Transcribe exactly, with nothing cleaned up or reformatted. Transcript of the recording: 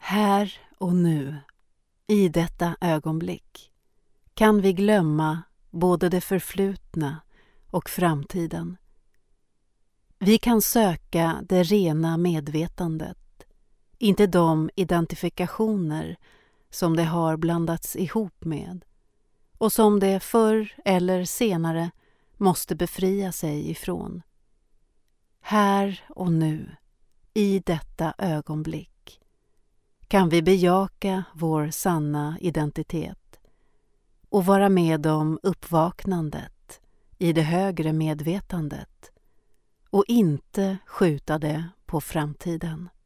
Här och nu, i detta ögonblick, kan vi glömma både det förflutna och framtiden. Vi kan söka det rena medvetandet, inte de identifikationer som det har blandats ihop med och som det förr eller senare måste befria sig ifrån. Här och nu, i detta ögonblick, kan vi bejaka vår sanna identitet och vara med om uppvaknandet i det högre medvetandet och inte skjuta det på framtiden.